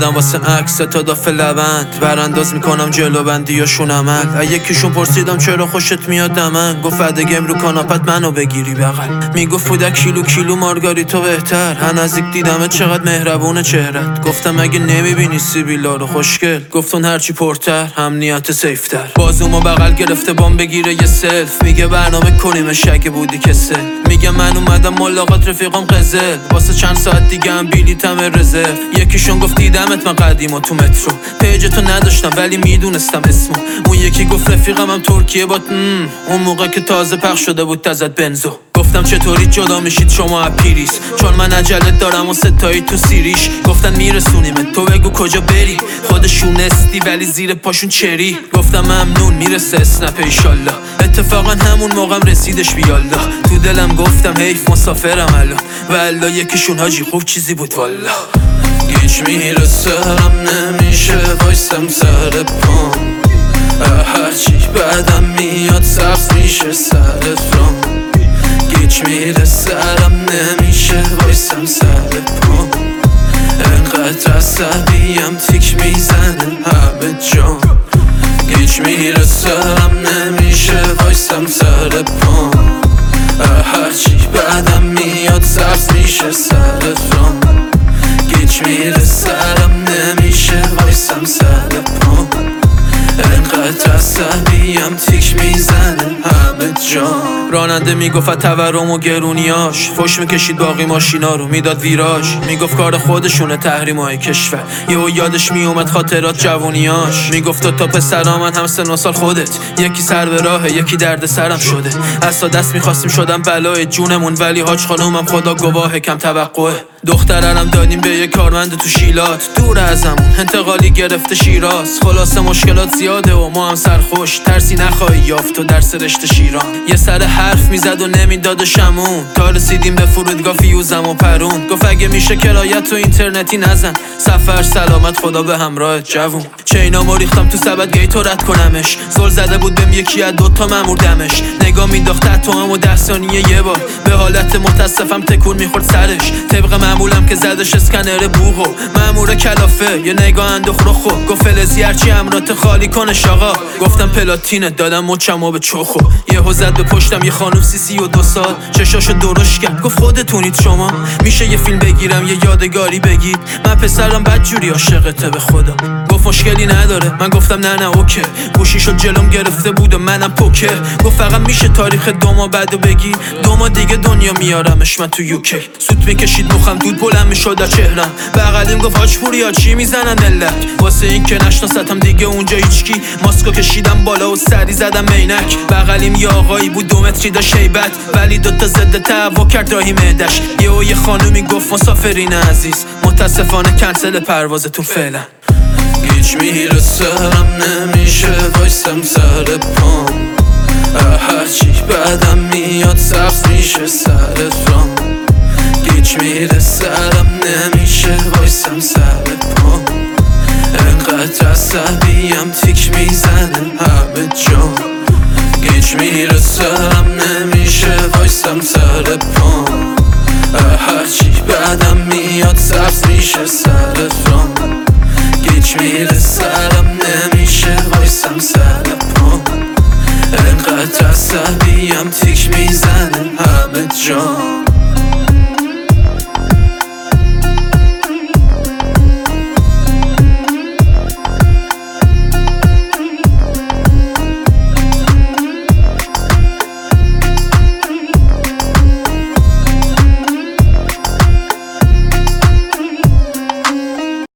اومدم واسه عکس تا داف لبند برانداز میکنم جلو بندی یا شونمل. یکیشون پرسیدم چرا خوشت میاد دمن، گفت فدگم رو کاناپت منو بگیری بغل. میگفت بودک کیلو مارگاریتا بهتر، هن نزدیک دیدمت چقدر مهربونه چهرت. گفتم اگه نمیبینی سیبیلا رو خوشگل، گفتون هرچی پرتر امنیت سیفتر. بازومو بغل گرفته بام بگیره یه سلف، میگه برنامه کنیمش اگه بودی کسل. میگه من اومدم ملاقات رفیقام قزل، واسه چند ساعت دیگه هم بیلیتم رزرو. یکیشون گفت دیدمت من قدیما تو مترو، پیجتو نداشتم ولی میدونستم اسمو. اون یکی گفت رفیقم هم ترکیه بات، اون موقع که تازه پخش شده بود تزت بنزو. گفتم چطوری جدا میشید شما اپیریس، چون من عجلت دارم و ستایی تو سیریش. گفتن میرسونیمت تو بگو کجا بری، خودشون استی ولی زیر پاشون چری. گفتم ممنون میرسه اسنپ ایشالله، اتفاقا همون موقعم رسیدش بیالله. تو دلم گفتم حیف مسافرم الان، والا یکیشون حاجی خوب چیزی بود والا. گیج میرسم نمیشه وایسم سر پام، هرچی بعدم میاد سبز میشه سر فرام. گیج میرسم نمیشه وایسم سر پام، انقدر عصبیم تیک میزنه همه جام. گیج میرسم نمیشه وایسم سر پام، هرچی بعدم میاد سبز میشه سر فرام. گیج میرسم نمیشه وایسم سر پام، انقدر عصبیم تیک میزنه همه جام. راننده میگفت تورم و گرونیاش، فش میکشید باقی ماشینا رو میداد ویراژ. میگفت کار خودشونه تحریمای کشور، یهو یادش میومد خاطرات جوونیاش. میگفت تا پسرا من هم سن و سال خودت، یکی سر به راهه یکی درد سرم شده. از تا دست میخواستیم شدم بلای جونمون، ولی حاج خانومم خدا گواهه کم توقعه. دخترم دادیم به یه کارمند تو شیلات، دور ازمون انتقالی گرفته شیراز. خلاصه مشکلات زیاده و ما هم سرخوش، ترسی نخواهی یافت و درس رشته شیران. یه سر حرف میزد و نمیداد شمون، تا رسیدیم به فرودگاه فیوزم و پرون. گفت اگه میشه کرایت تو اینترنتی نزن، سفر سلامت خدا به همراه جوون. چینامو ریختم تو سبد گیتو رد کنمش، زل زده بود بهم یکی از دوتا مامور دمش. نگاه مینداخت تو هم و 10 ثانیه یه بار، به حالت متاسفم تکون میخورد سرش. طبق معمولم که زدش اسکنر بوغو، مامور کلافه یه نگاه انداخت رخو. گفت فلزی هرچی امرات خالی کنش آقا. گفتم پلاتینت دادم مچمو به چخو. یهو زد به پشتم یه خانوم 32 سال، چشاشو درشت کرد گفت خودتونید شما، میشه یه فیلم بگیرم یه یادگاری بگید، من پسرم بدجوری عاشقته به خدا. گفت مشکلی نداره، من گفتم نه اوکی. گوشیشو جلوم گرفته بود و منم پوکر. گفت فقط میشه تاریخ 2 ماه بعدو بگی، 2 ماه دیگه دنیا میارمش من تو یوکی. سوت میکشید مخم دود بلند میشد از چهرم، بغلیم گفت حاج پوریا چی میزنن ملت. واسه این که نشناستم دیگه اونجا هیچکی، ماسکو کشیدم بالا و سری زدم عینک. بغلیم یه آقایی بود 2 متری داشت هیبت، ولی دوتا ضد تهوع کرد راهی معدش. یه خانومی گفت مسافرین عزیز متاسفانه کنسل پروازتون فعلا. گیج میرسم نمیشه وایسم سر پام، هرچی بعدم میاد سبز میشه سر فرام. گیج میرسم نمیشه وایسم سر پام، انقدر عصبیم تیک میزنه همه جام. گیج میرسم نمیشه وایسم سر پام، هرچی بعدم میاد سبز میشه سر فرام. گیج میرسم نمیشه وایسم سر پام، انقدر عصبیم تیک میزنه همه جام.